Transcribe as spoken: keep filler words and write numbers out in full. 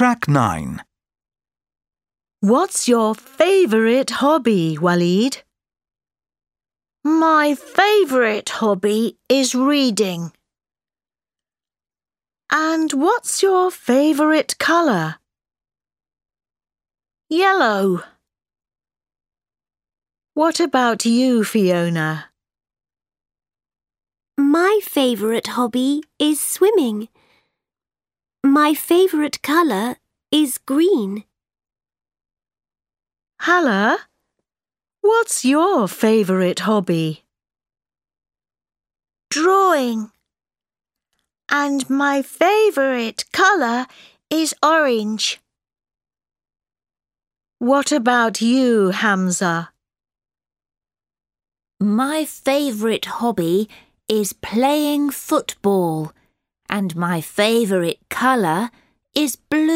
Track nine. What's your favourite hobby, Waleed? My favourite hobby is reading. And what's your favourite colour? Yellow. What about you, Fiona? My favourite hobby is swimming. My favourite colour is green. Hala, what's your favourite hobby? Drawing. And my favourite colour is orange. What about you, Hamza? My favourite hobby is playing football, and my favourite colour is blue.